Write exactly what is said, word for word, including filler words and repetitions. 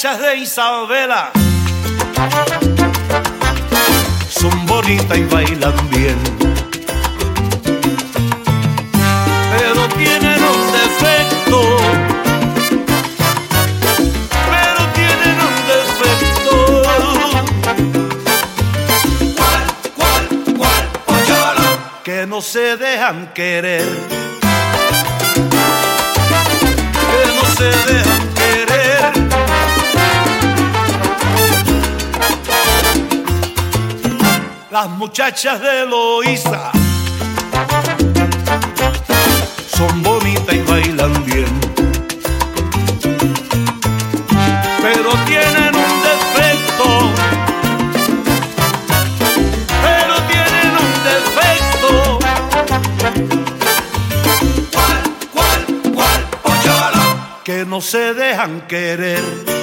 muchachas de Isabela son bonitas y bailan bien, pero tienen un defecto, pero tienen un defecto. ¿Cuál, cuál, cuál, Pocholo? Que no se dejan querer, que no se dejan querer. Las muchachas de Loíza son bonitas y bailan bien, pero tienen un defecto, pero tienen un defecto. ¿Cuál, cuál, cuál, Pocholo? Que no se dejan querer.